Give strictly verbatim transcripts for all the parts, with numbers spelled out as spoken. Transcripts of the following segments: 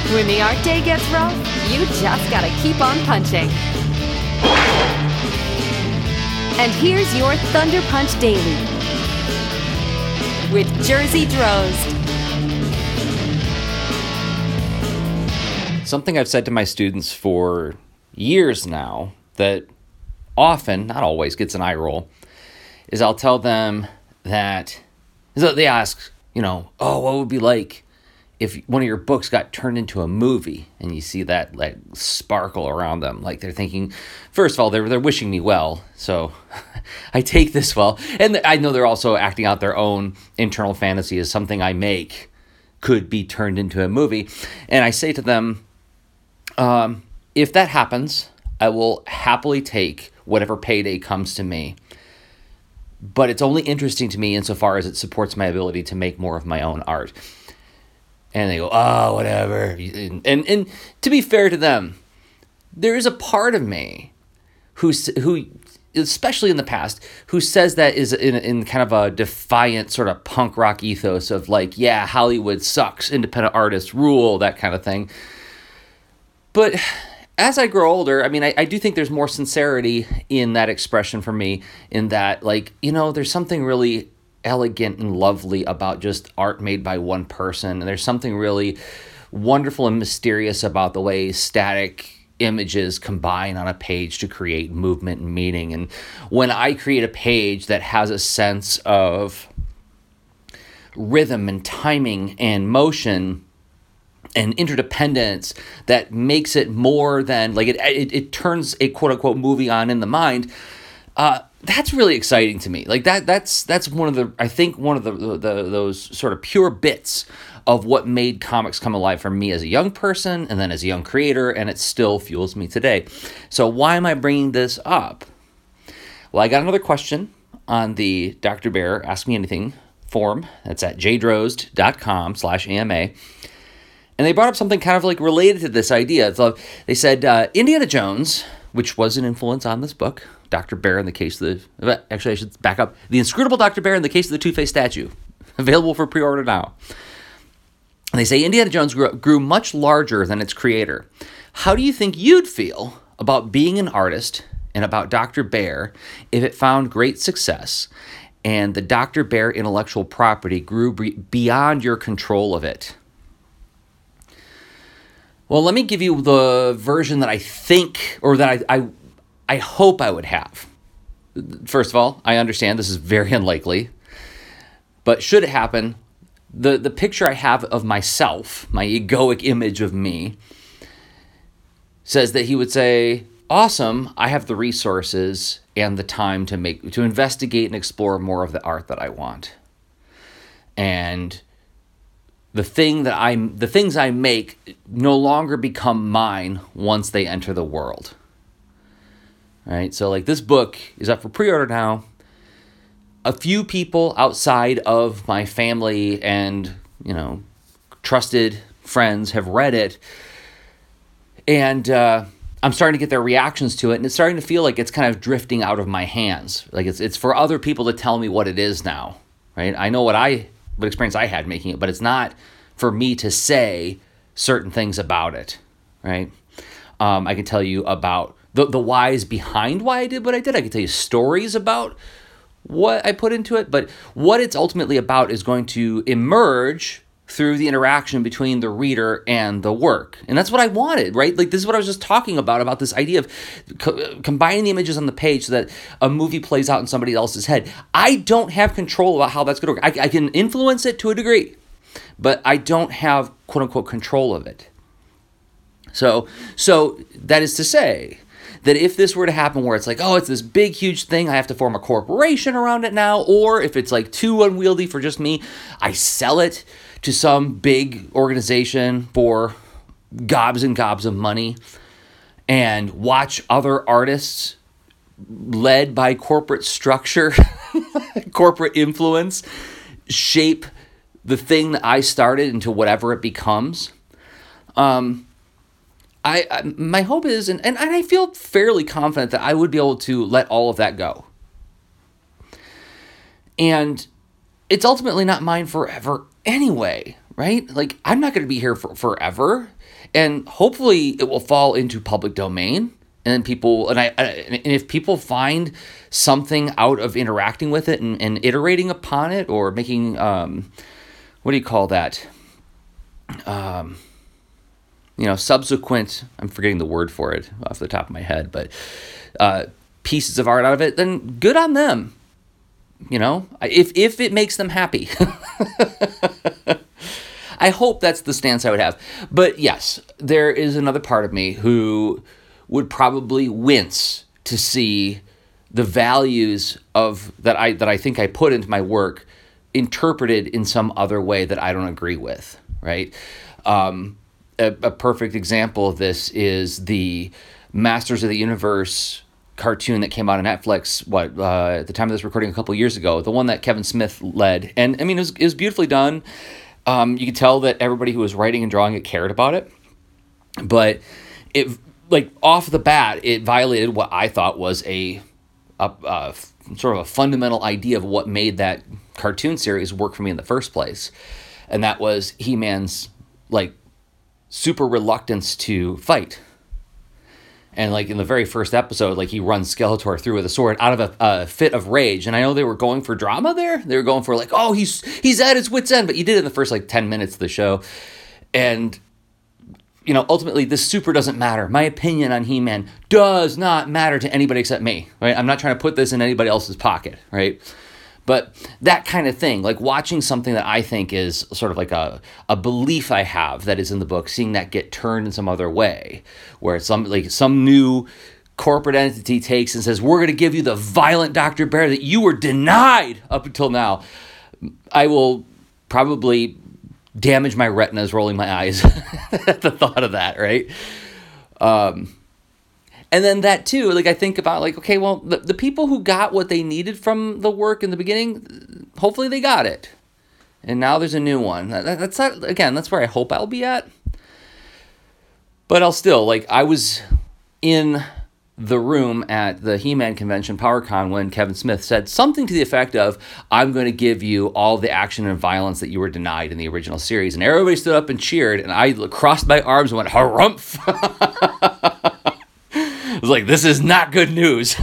When the art day gets rough, you just gotta keep on punching. And here's your Thunder Punch Daily with Jersey Drozd. Something I've said to my students for years now that often, not always, gets an eye roll, is I'll tell them that, so they ask, you know, oh, what would it be like if one of your books got turned into a movie? And you see that like sparkle around them, like they're thinking, first of all, they're they're wishing me well, so I take this well, and I know they're also acting out their own internal fantasy as something I make could be turned into a movie, and I say to them, um, if that happens, I will happily take whatever payday comes to me. But it's only interesting to me insofar as it supports my ability to make more of my own art. And they go, oh, whatever. And, and and to be fair to them, there is a part of me who's, who, especially in the past, who says that is in, in kind of a defiant sort of punk rock ethos of like, yeah, Hollywood sucks, independent artists rule, that kind of thing. But as I grow older, I mean, I, I do think there's more sincerity in that expression for me, in that, like, you know, there's something really elegant and lovely about just art made by one person. And there's something really wonderful and mysterious about the way static images combine on a page to create movement and meaning. And when I create a page that has a sense of rhythm and timing and motion and interdependence that makes it more than, like, it it, it turns a quote-unquote movie on in the mind, uh, that's really exciting to me. Like, that that's that's one of the, I think, one of the, the, the those sort of pure bits of what made comics come alive for me as a young person and then as a young creator, and it still fuels me today. So why am I bringing this up? Well, I got another question on the Doctor Bear Ask Me Anything form. That's at jdrozd.com slash AMA. And they brought up something kind of like related to this idea. So they said, uh, Indiana Jones, which was an influence on this book, Doctor Bear in the Case of the... Actually, I should back up. The Inscrutable Doctor Bear in the Case of the Two-Faced Statue. Available for pre-order now. And they say, Indiana Jones grew, grew much larger than its creator. How do you think you'd feel about being an artist and about Doctor Bear if it found great success and the Doctor Bear intellectual property grew beyond your control of it? Well, let me give you the version that I think, or that I, I, I hope I would have. First of all, I understand this is very unlikely, but should it happen, the, the picture I have of myself, my egoic image of me, says that he would say, awesome, I have the resources and the time to make, to investigate and explore more of the art that I want. And The thing that I, the things I make no longer become mine once they enter the world. All right, so like this book is up for pre-order now. A few people outside of my family and, you know, trusted friends have read it, and uh, I'm starting to get their reactions to it, and it's starting to feel like it's kind of drifting out of my hands. Like it's it's for other people to tell me what it is now, right? I know what I. what experience I had making it, but it's not for me to say certain things about it, right? Um, I can tell you about the, the whys behind why I did what I did. I can tell you stories about what I put into it, but what it's ultimately about is going to emerge through the interaction between the reader and the work. And that's what I wanted, right? Like, this is what I was just talking about, about this idea of co- combining the images on the page so that a movie plays out in somebody else's head. I don't have control about how that's going to work. I, I can influence it to a degree, but I don't have, quote unquote, control of it. So, so that is to say that if this were to happen where it's like, oh, it's this big, huge thing, I have to form a corporation around it now, or if it's like too unwieldy for just me, I sell it to some big organization for gobs and gobs of money and watch other artists led by corporate structure, corporate influence, shape the thing that I started into whatever it becomes. Um, I, I my hope is, and, and I feel fairly confident that I would be able to let all of that go. And it's ultimately not mine forever anyway, right? Like, I'm not going to be here for forever. And hopefully it will fall into public domain. And then people, and I, and if people find something out of interacting with it and, and iterating upon it, or making, um, what do you call that? Um, you know, subsequent, I'm forgetting the word for it off the top of my head, but uh, pieces of art out of it, then good on them. You know, if if it makes them happy. I hope that's the stance I would have. But yes, there is another part of me who would probably wince to see the values of that I that I think I put into my work interpreted in some other way that I don't agree with, right? Um, a, a perfect example of this is the Masters of the Universe cartoon that came out on Netflix, what, uh, at the time of this recording a couple of years ago, the one that Kevin Smith led. And I mean, it was, it was beautifully done. Um, you could tell that everybody who was writing and drawing it cared about it. But it, like, off the bat, it violated what I thought was a, a, a sort of a fundamental idea of what made that cartoon series work for me in the first place. And that was He-Man's, like, super reluctance to fight. And, like, in the very first episode, like, he runs Skeletor through with a sword out of a, a fit of rage. And I know they were going for drama there. They were going for, like, oh, he's he's at his wit's end. But you did it in the first, like, ten minutes of the show. And, you know, ultimately, this super doesn't matter. My opinion on He-Man does not matter to anybody except me, right? I'm not trying to put this in anybody else's pocket, right? But that kind of thing, like watching something that I think is sort of like a, a belief I have that is in the book, seeing that get turned in some other way, where some like some new corporate entity takes and says, we're going to give you the violent Doctor Bear that you were denied up until now. I will probably damage my retinas rolling my eyes at the thought of that, right? Um And then that too, like I think about like, okay, well, the, the people who got what they needed from the work in the beginning, hopefully they got it. And now there's a new one. That, that's not, again, that's where I hope I'll be at. But I'll still, like, I was in the room at the He-Man convention, PowerCon, when Kevin Smith said something to the effect of, I'm going to give you all the action and violence that you were denied in the original series. And everybody stood up and cheered, and I crossed my arms and went, harumph. I was like, this is not good news.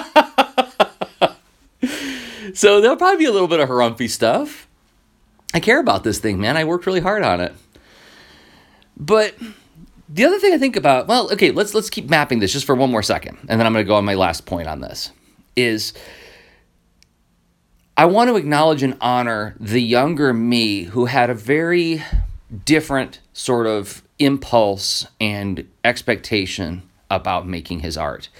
So there'll probably be a little bit of harumphy stuff. I care about this thing, man. I worked really hard on it. But the other thing I think about, well, okay, let's let's keep mapping this just for one more second, and then I'm going to go on my last point on this, is I want to acknowledge and honor the younger me who had a very different sort of impulse and expectation about making his art.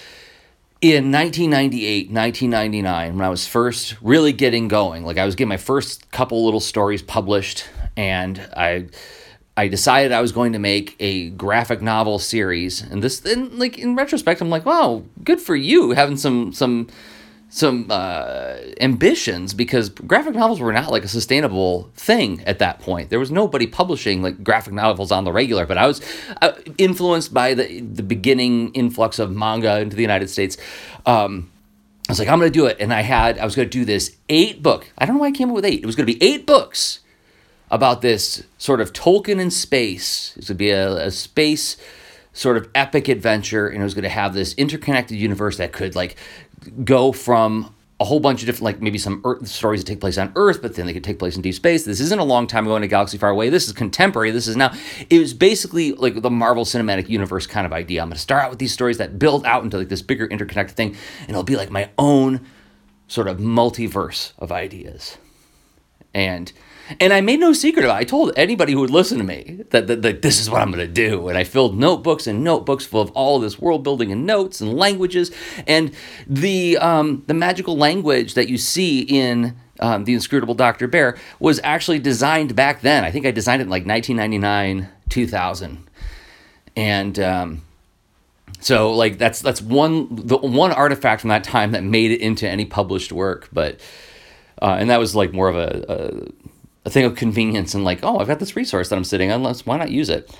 In nineteen ninety-eight, nineteen ninety-nine, when I was first really getting going, like I was getting my first couple little stories published, and I I decided I was going to make a graphic novel series. And this, and like in retrospect, I'm like, wow, good for you having some some some uh, ambitions, because graphic novels were not like a sustainable thing at that point. There was nobody publishing like graphic novels on the regular, but I was uh, influenced by the the beginning influx of manga into the United States. Um, I was like, I'm going to do it. And I had, I was going to do this eight book. I don't know why I came up with eight. It was going to be eight books about this sort of Tolkien in space. It would be a, a space sort of epic adventure, and it was going to have this interconnected universe that could like go from a whole bunch of different, like maybe some Earth, stories that take place on Earth, but then they could take place in deep space. This isn't a long time ago in a galaxy far away. This is contemporary. This is now. It was basically like the Marvel Cinematic Universe kind of idea. I'm going to start out with these stories that build out into like this bigger interconnected thing, and it'll be like my own sort of multiverse of ideas. And And I made no secret about it. I told anybody who would listen to me that, that, that this is what I'm going to do. And I filled notebooks and notebooks full of all this world building and notes and languages. And the um, the magical language that you see in um, The Inscrutable Doctor Bear was actually designed back then. I think I designed it in like nineteen ninety-nine, two thousand. And um, so like that's that's one the one artifact from that time that made it into any published work. But uh, and that was like more of a... a a thing of convenience and like, oh, I've got this resource that I'm sitting on, let's, why not use it?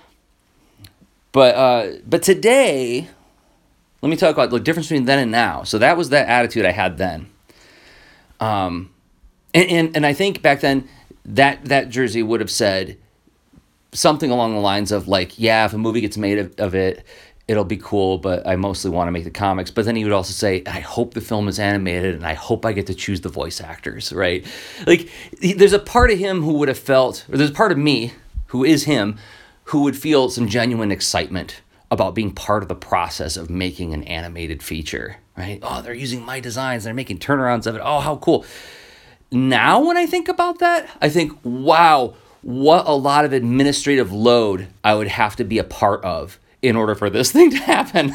But uh, but today, let me talk about the difference between then and now. So that was that attitude I had then. Um, and, and, and I think back then, that that jersey would have said something along the lines of like, yeah, if a movie gets made of, of it, it'll be cool, but I mostly want to make the comics. But then he would also say, I hope the film is animated and I hope I get to choose the voice actors, right? Like, he, there's a part of him who would have felt, or there's a part of me, who is him, who would feel some genuine excitement about being part of the process of making an animated feature, right? Oh, they're using my designs, they're making turnarounds of it. Oh, how cool. Now when I think about that, I think, wow, what a lot of administrative load I would have to be a part of in order for this thing to happen.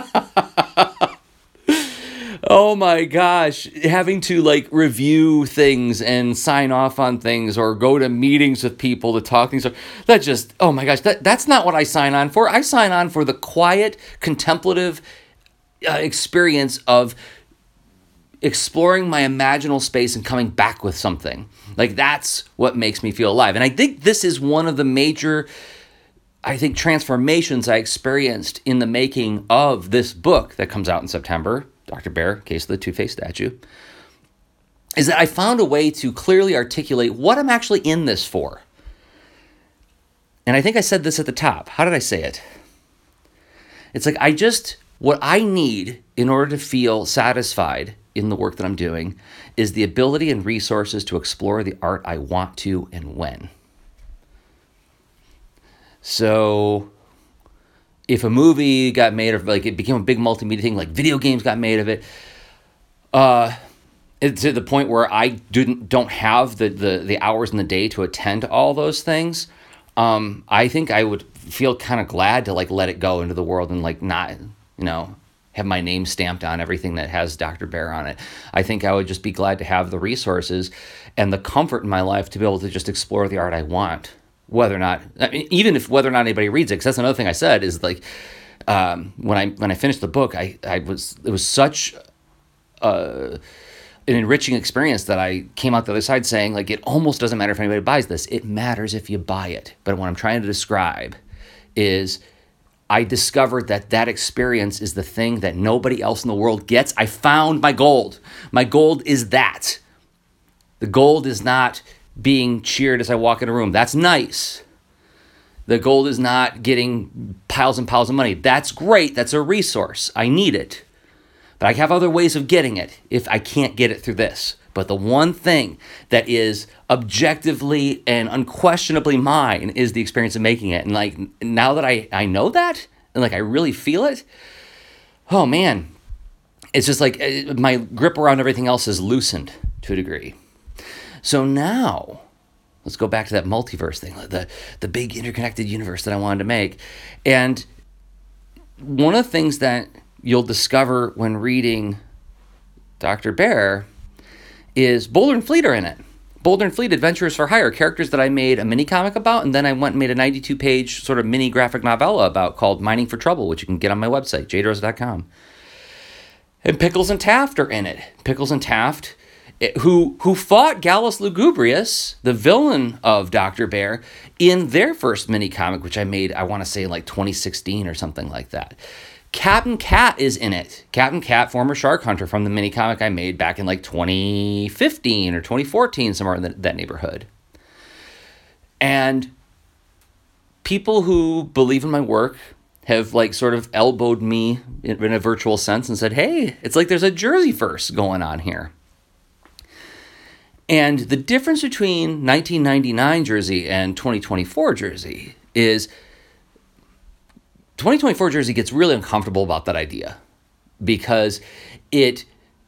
Oh my gosh, having to like review things and sign off on things or go to meetings with people to talk things. That just, oh my gosh, that, that's not what I sign on for. I sign on for the quiet, contemplative uh, experience of exploring my imaginal space and coming back with something. Like, that's what makes me feel alive. And I think this is one of the major, I think, transformations I experienced in the making of this book that comes out in September, Doctor Bear, Case of the Two-Faced Statue, is that I found a way to clearly articulate what I'm actually in this for. And I think I said this at the top. How did I say it? It's like, I just, what I need in order to feel satisfied in the work that I'm doing is the ability and resources to explore the art I want to and when. So if a movie got made of, like, it became a big multimedia thing, like video games got made of it, uh, it's to the point where I didn't don't have the, the, the hours in the day to attend to all those things, um, I think I would feel kind of glad to, like, let it go into the world and, like, not, you know, have my name stamped on everything that has Doctor Bear on it. I think I would just be glad to have the resources and the comfort in my life to be able to just explore the art I want. Whether or not, I mean, even if whether or not anybody reads it, because that's another thing I said is like, um, when I when I finished the book, I, I was it was such uh, an enriching experience that I came out the other side saying, like, it almost doesn't matter if anybody buys this. It matters if you buy it. But what I'm trying to describe is I discovered that that experience is the thing that nobody else in the world gets. I found my gold. My gold is that. The gold is not being cheered as I walk in a room. That's nice. The gold is not getting piles and piles of money. That's great. That's a resource. I need it. But I have other ways of getting it if I can't get it through this. But the one thing that is objectively and unquestionably mine is the experience of making it. And like, now that I, I know that, and like I really feel it, oh man, it's just like my grip around everything else is loosened to a degree. So now, let's go back to that multiverse thing, the, the big interconnected universe that I wanted to make. And one of the things that you'll discover when reading Doctor Bear is Boulder and Fleet are in it. Boulder and Fleet, Adventurers for Hire, characters that I made a mini comic about, and then I went and made a ninety-two page sort of mini graphic novella about called Mining for Trouble, which you can get on my website, j dros dot com. And Pickles and Taft are in it. Pickles and Taft, who who fought Gallus Lugubrious, the villain of Doctor Bear, in their first mini comic, which I made, I want to say, like twenty sixteen or something like that. Captain Cat is in it. Captain Cat, former shark hunter from the mini comic I made back in like twenty fifteen or twenty fourteen, somewhere in the, that neighborhood. And people who believe in my work have like sort of elbowed me in, in a virtual sense and said, hey, it's like there's a Jerseyverse going on here. And the difference between nineteen ninety-nine Jersey and twenty twenty-four Jersey is twenty twenty-four Jersey gets really uncomfortable about that idea because it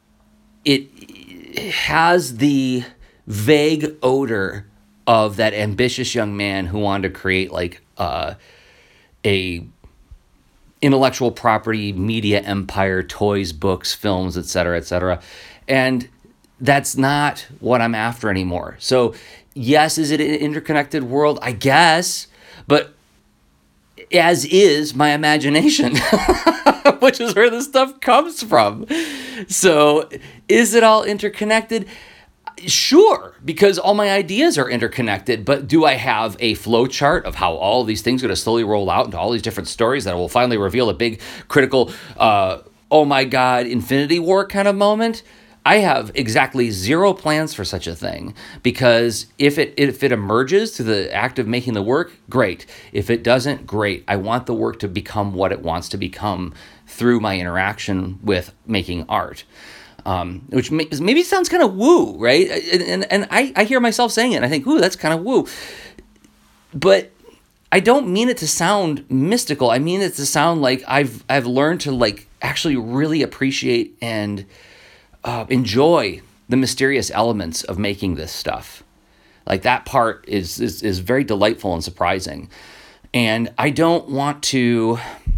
it has the vague odor of that ambitious young man who wanted to create like uh, a intellectual property, media empire, toys, books, films, et cetera, et cetera. And that's not what I'm after anymore. So yes, is it an interconnected world? I guess, but as is my imagination, which is where this stuff comes from. So is it all interconnected? Sure, because all my ideas are interconnected, but do I have a flow chart of how all these things are going to slowly roll out into all these different stories that will finally reveal a big critical, uh, oh my God, Infinity War kind of moment? I have exactly zero plans for such a thing, because if it if it emerges through the act of making the work, great. If it doesn't, great. I want the work to become what it wants to become through my interaction with making art. Um, which may, maybe sounds kind of woo, right? And, and, and I, I hear myself saying it, and I think, ooh, that's kind of woo. But I don't mean it to sound mystical. I mean it to sound like I've I've learned to like actually really appreciate and uh, enjoy the mysterious elements of making this stuff. Like that part is, is is very delightful and surprising. And I don't want to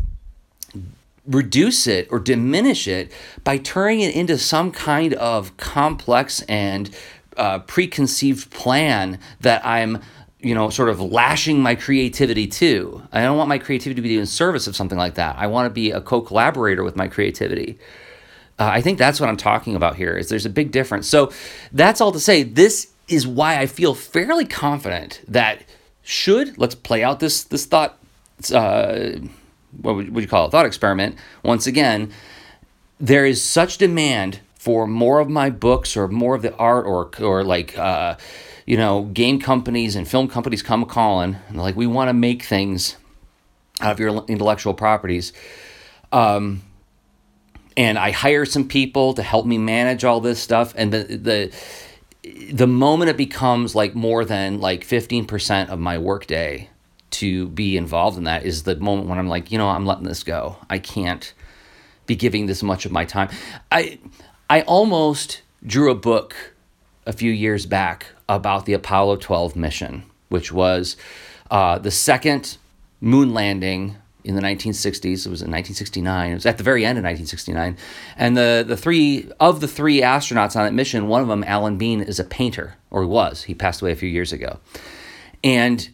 reduce it or diminish it by turning it into some kind of complex and uh, preconceived plan that I'm, you know, sort of lashing my creativity to. I don't want my creativity to be in service of something like that. I want to be a co-collaborator with my creativity. Uh, I think that's what I'm talking about here, is there's a big difference. So that's all to say, this is why I feel fairly confident that should, let's play out this, this thought, uh, what would you call it, thought experiment, once again, there is such demand for more of my books or more of the art, or or like, uh, you know, game companies and film companies come calling, and like, we want to make things out of your intellectual properties. Um, and I hire some people to help me manage all this stuff. And the, the, the moment it becomes like more than like fifteen percent of my workday to be involved in that is the moment when I'm like, you know, I'm letting this go. I can't be giving this much of my time. I I almost drew a book a few years back about the Apollo twelve mission, which was uh, the second moon landing in the nineteen sixties. It was in nineteen sixty-nine. It was at the very end of nineteen sixty-nine. And the, the three, of the three astronauts on that mission, one of them, Alan Bean, is a painter, or he was. He passed away a few years ago. And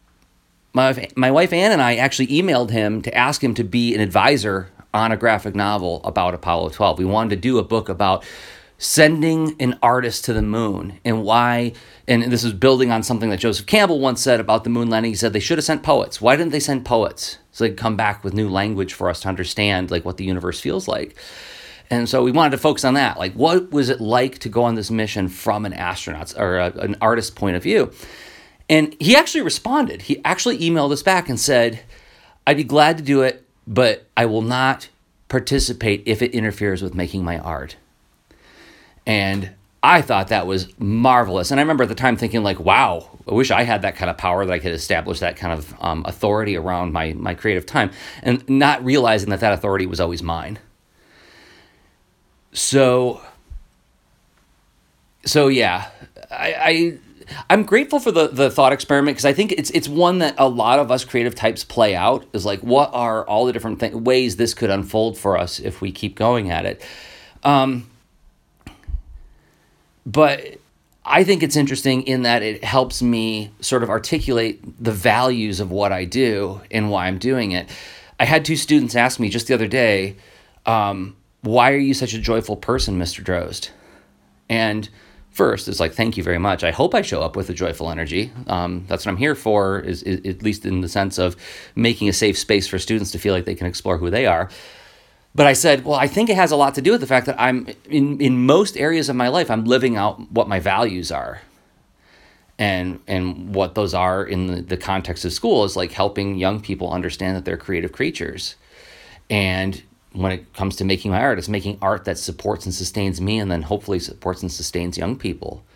My my wife Ann and I actually emailed him to ask him to be an advisor on a graphic novel about Apollo twelve. We wanted to do a book about sending an artist to the moon and why, and this is building on something that Joseph Campbell once said about the moon landing. He said they should have sent poets. Why didn't they send poets? So they could come back with new language for us to understand like what the universe feels like. And so we wanted to focus on that. Like, what was it like to go on this mission from an astronaut's or a, an artist's point of view? And he actually responded. He actually emailed us back and said, I'd be glad to do it, but I will not participate if it interferes with making my art. And I thought that was marvelous. And I remember at the time thinking like, wow, I wish I had that kind of power, that I could establish that kind of um, authority around my, my creative time, and not realizing that that authority was always mine. So, so yeah, I... I I'm grateful for the, the thought experiment, because I think it's it's one that a lot of us creative types play out, is like, what are all the different th- ways this could unfold for us if we keep going at it. Um, but I think it's interesting in that it helps me sort of articulate the values of what I do and why I'm doing it. I had two students ask me just the other day, um, why are you such a joyful person, Mister Drozd? And first, it's like, thank you very much. I hope I show up with a joyful energy. Um, that's what I'm here for, is, is at least in the sense of making a safe space for students to feel like they can explore who they are. But I said, well, I think it has a lot to do with the fact that I'm, in, in most areas of my life, I'm living out what my values are. And and what those are in the, the context of school is like helping young people understand that they're creative creatures. And when it comes to making my art, it's making art that supports and sustains me, and then hopefully supports and sustains young people.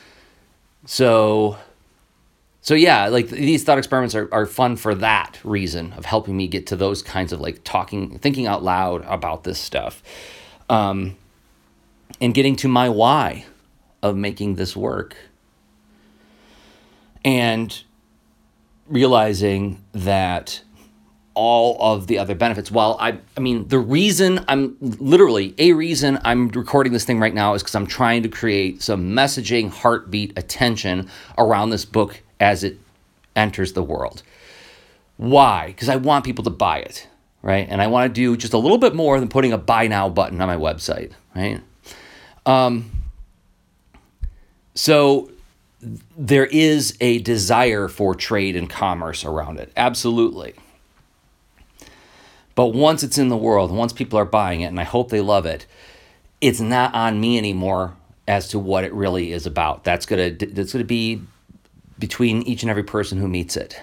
So, so yeah, like these thought experiments are, are fun for that reason, of helping me get to those kinds of like talking, thinking out loud about this stuff, um, and getting to my why of making this work. And realizing that all of the other benefits. While I, I mean, the reason I'm literally a reason I'm recording this thing right now is because I'm trying to create some messaging, heartbeat, attention around this book as it enters the world. Why? Because I want people to buy it, right? And I want to do just a little bit more than putting a buy now button on my website, right? Um, so there is a desire for trade and commerce around it. Absolutely. But once it's in the world, once people are buying it, and I hope they love it, it's not on me anymore as to what it really is about. That's gonna that's gonna be between each and every person who meets it.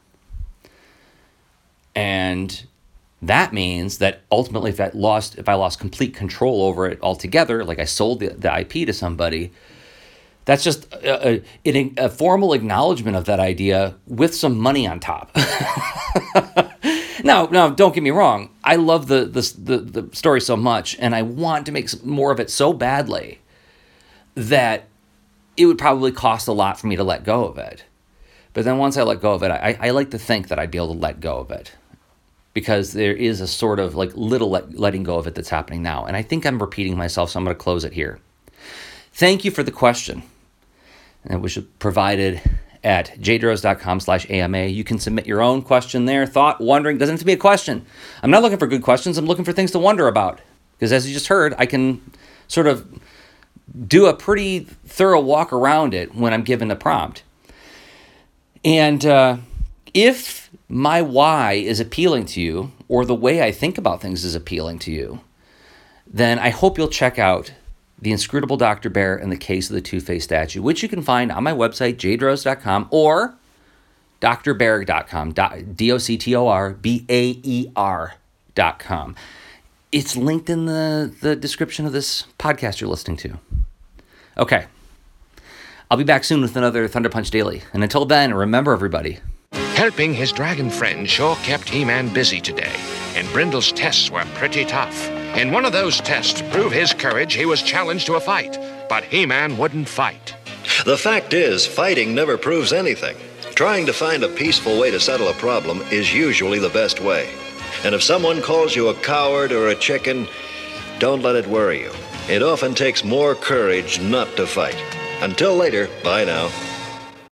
And that means that ultimately if I lost if I lost complete control over it altogether, like I sold the, the I P to somebody, that's just a, a, a formal acknowledgement of that idea with some money on top. Now, now, don't get me wrong. I love the, the the the story so much, and I want to make more of it so badly that it would probably cost a lot for me to let go of it. But then once I let go of it, I, I like to think that I'd be able to let go of it, because there is a sort of like little let, letting go of it that's happening now. And I think I'm repeating myself, so I'm going to close it here. Thank you for the question. And it was provided at jdros.com slash AMA. You can submit your own question there, thought, wondering. Doesn't have to be a question. I'm not looking for good questions. I'm looking for things to wonder about. Because as you just heard, I can sort of do a pretty thorough walk around it when I'm given the prompt. And uh, if my why is appealing to you, or the way I think about things is appealing to you, then I hope you'll check out The Inscrutable Doctor Bear and the Case of the Two-Faced Statue, which you can find on my website, j dros dot com, or d r bear dot com, D O C T O R B A E R dot com. It's linked in the, the description of this podcast you're listening to. Okay. I'll be back soon with another Thunder Punch Daily. And until then, remember, everybody. Helping his dragon friend sure kept He-Man busy today, and Brindle's tests were pretty tough. In one of those tests to prove his courage, he was challenged to a fight, but He-Man wouldn't fight. The fact is, fighting never proves anything. Trying to find a peaceful way to settle a problem is usually the best way. And if someone calls you a coward or a chicken, don't let it worry you. It often takes more courage not to fight. Until later, bye now.